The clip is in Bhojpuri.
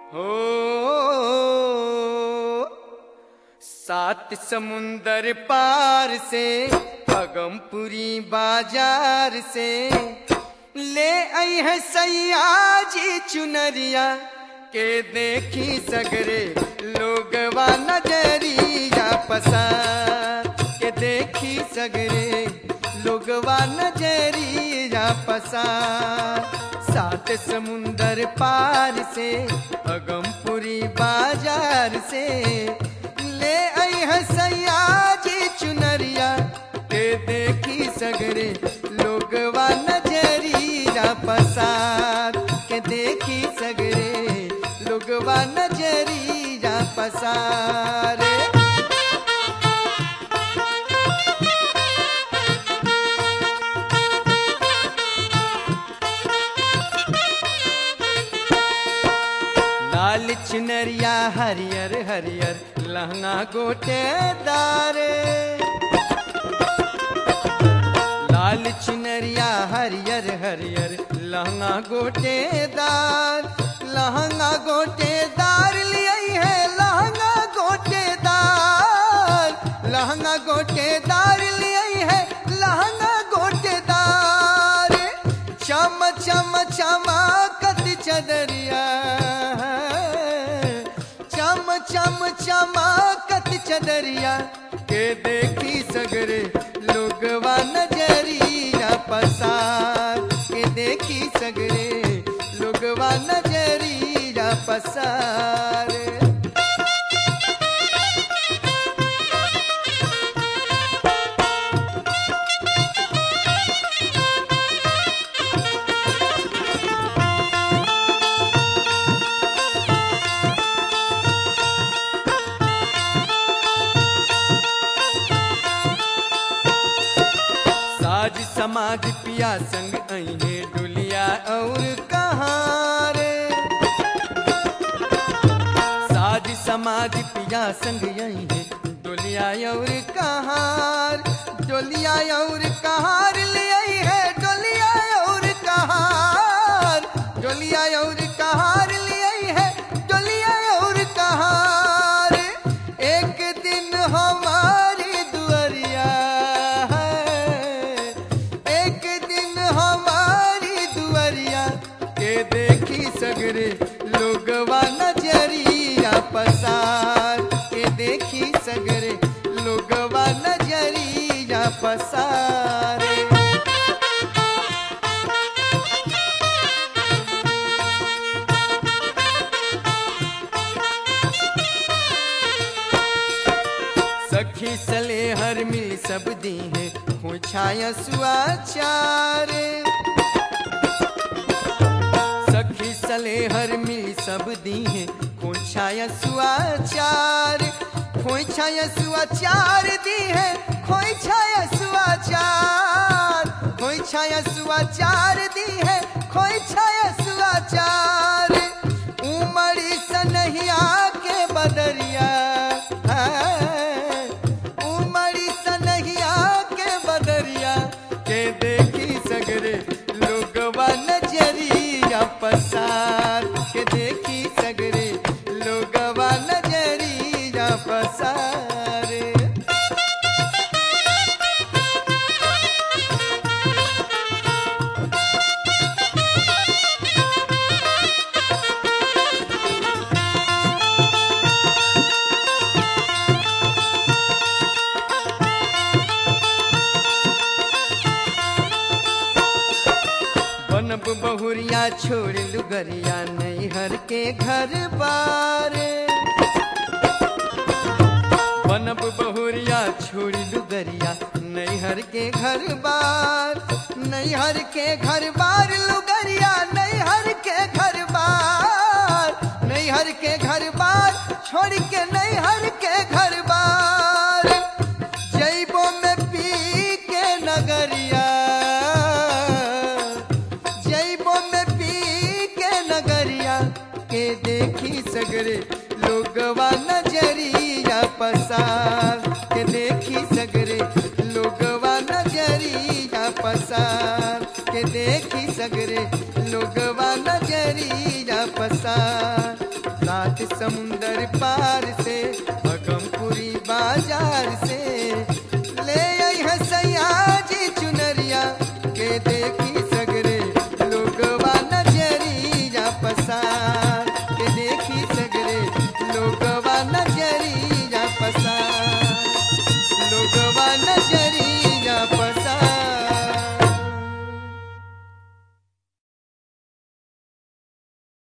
हो सात समुंदर पार से अगमपुरी बाजार से ले आई है सयाजी चुनरिया के देखी सगरे लोगवा नजरिया पसार के देखी सगरे लोगवा नजरिया पसार। सात समुंदर पार से अगमपुरी बाजार से ले आई है सयाजी चुनरिया के देखी सगरे लोगवा नजरिया पसार के देखी सगरे लोगवा नजरिया पसार। लाल चुनरिया हरियर हरियर लहंगा गोटेदार लाल चुनरिया हरियर हरियर लहंगा गोटेदार लहंगा गोटेदार लियाई है लहंगा गोटेदार लहंगा गोटेदार लियाई है लहंगा गोटेदार। चम चम चमकत चदरिया चम चम चमकत चदरिया के देखी सगरे लोगवा नजरिया पसार के देखी सगरे लोगवा नजरिया पसार। साज समाज पिया संग अइहे डुलिया और कहाँ रे साज समाज पिया संग अइहे डुलिया और कहाँ डोलिया और कहाँ ले आई है डोलिया और कहाँ डोलिया और कहाँ ले आई है डोलिया और कहाँ। एक दिन हमारी दुआरिया के देखी सगरे लोगवा नजरिया पसार के देखी सगरे लोगवा नजरिया पसार। सखी सले हर मिल सब दी है पूछाया सुआचार सखी सले हर मिल सब दी है खोछाया सुआचार खोछाया सुआचार दी है खोछाया सुआचार खोछाया सुआचार दी है खोछाया सुआचार। उमड़ी सनहिया के बदरिया उमड़ी सनहिया के बदरिया के देखी सगरे लोगवा नजरिया पसार के देखी सगरे लोगवा नजरिया पसार। बनब बहुरिया छोड़ लुगरिया नैहर के घर बार बनब बहुरिया छोड़ लुगरिया नैहर के घर बार नैहर के घर बार लुगरिया नैहर के घर बार नैहर के घर बार छोड़ के नैहर के घर बार। जैबो में पी के नगरिया के देखी सगरे लोगवा नजरिया पसार के देखी सगरे लोगवा नजरिया पसार के देखी सगरे लोगवा नजरिया पसार। सात समुंदर पार से अगमपुरी बाजार से ले आई है सयाजी चुनरिया के देखी सगरे लोगवा नजरिया पसार के देखी सगरे लोगवा नजरिया पसार लोगवा नजरिया